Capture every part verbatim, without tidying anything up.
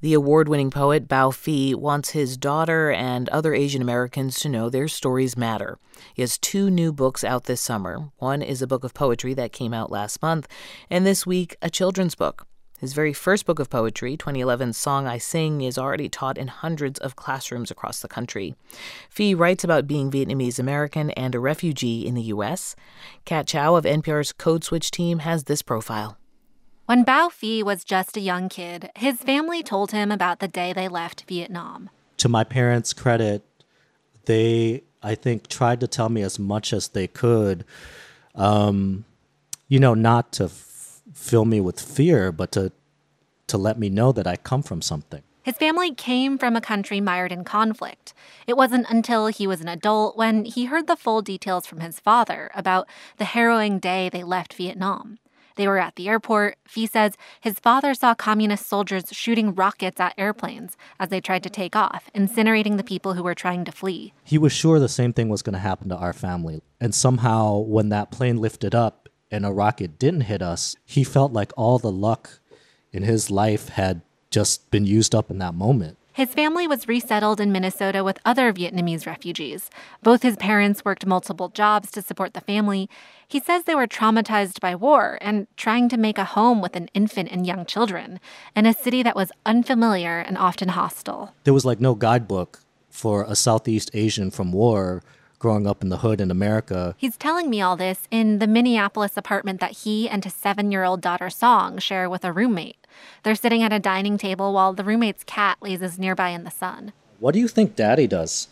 The award-winning poet Bao Phi wants his daughter and other Asian Americans to know their stories matter. He has two new books out this summer. One is a book of poetry that came out last month, and this week, a children's book. His very first book of poetry, twenty eleven's Song I Sing, is already taught in hundreds of classrooms across the country. Phi writes about being Vietnamese American and a refugee in the U S. Kat Chow of N P R's Code Switch team has this profile. When Bao Phi was just a young kid, his family told him about the day they left Vietnam. To my parents' credit, they, I think, tried to tell me as much as they could, um, you know, not to f- fill me with fear, but to to let me know that I come from something. His family came from a country mired in conflict. It wasn't until he was an adult when he heard the full details from his father about the harrowing day they left Vietnam. They were at the airport. Phi says his father saw communist soldiers shooting rockets at airplanes as they tried to take off, incinerating the people who were trying to flee. He was sure the same thing was going to happen to our family. And somehow, when that plane lifted up and a rocket didn't hit us, he felt like all the luck in his life had just been used up in that moment. His family was resettled in Minnesota with other Vietnamese refugees. Both his parents worked multiple jobs to support the family. He says they were traumatized by war and trying to make a home with an infant and young children in a city that was unfamiliar and often hostile. There was like no guidebook for a Southeast Asian from war growing up in the hood in America. He's telling me all this in the Minneapolis apartment that he and his seven-year-old daughter Song share with a roommate. They're sitting at a dining table while the roommate's cat lazes nearby in the sun. What do you think Daddy does?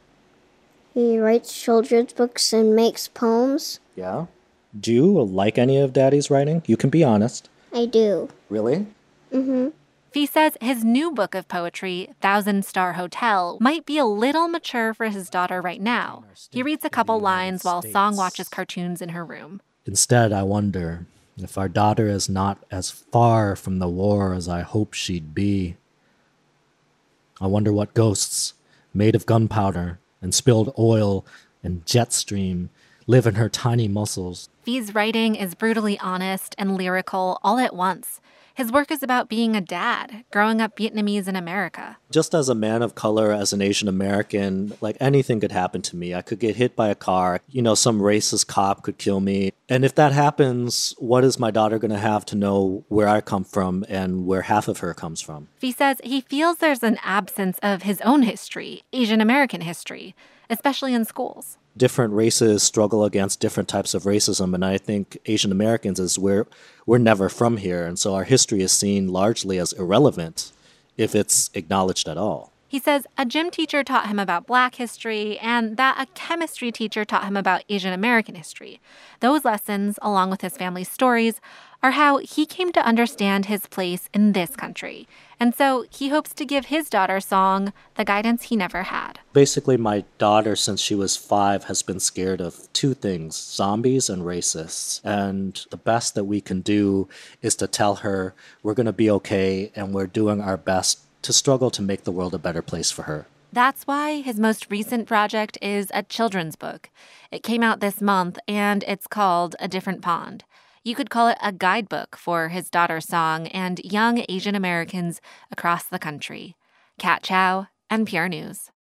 He writes children's books and makes poems. Yeah? Do you like any of Daddy's writing? You can be honest. I do. Really? Mm-hmm. Phi says his new book of poetry, Thousand Star Hotel, might be a little mature for his daughter right now. He reads a couple lines while Song watches cartoons in her room. Instead, I wonder if our daughter is not as far from the war as I hoped she'd be. I wonder what ghosts, made of gunpowder and spilled oil and jet stream, live in her tiny muscles. Phi's writing is brutally honest and lyrical all at once. His work is about being a dad, growing up Vietnamese in America. Just as a man of color, as an Asian American, like anything could happen to me. I could get hit by a car. You know, some racist cop could kill me. And if that happens, what is my daughter going to have to know where I come from and where half of her comes from? Phi says he feels there's an absence of his own history, Asian American history, especially in schools. Different races struggle against different types of racism, and I think Asian Americans is where we're never from here, and so our history is seen largely as irrelevant if it's acknowledged at all. He says a gym teacher taught him about Black history and that a chemistry teacher taught him about Asian American history. Those lessons, along with his family's stories, are how he came to understand his place in this country. And so he hopes to give his daughter Song the guidance he never had. Basically, my daughter, since she was five, has been scared of two things, zombies and racists. And the best that we can do is to tell her we're going to be okay and we're doing our best to struggle to make the world a better place for her. That's why his most recent project is a children's book. It came out this month, and it's called A Different Pond. You could call it a guidebook for his daughter Song and young Asian Americans across the country. Kat Chow, N P R News.